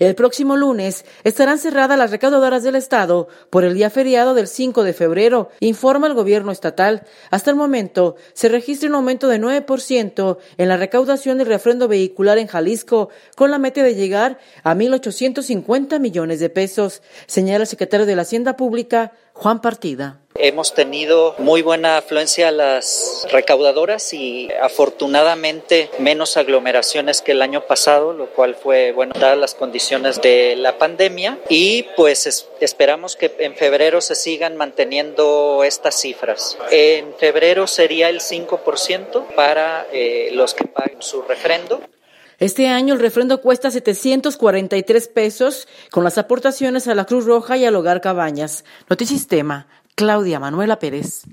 El próximo lunes estarán cerradas las recaudadoras del Estado por el día feriado del 5 de febrero, informa el gobierno estatal. Hasta el momento se registra un aumento de 9% en la recaudación del refrendo vehicular en Jalisco, con la meta de llegar a 1,850 millones de pesos, señala el secretario de la Hacienda Pública, Juan Partida. Hemos tenido muy buena afluencia a las recaudadoras y afortunadamente menos aglomeraciones que el año pasado, lo cual fue bueno dadas las condiciones de la pandemia, y pues esperamos que en febrero se sigan manteniendo estas cifras. En febrero sería el 5% para los que paguen su refrendo. Este año el refrendo cuesta 743 pesos con las aportaciones a la Cruz Roja y al Hogar Cabañas. Notisistema, Claudia Manuela Pérez.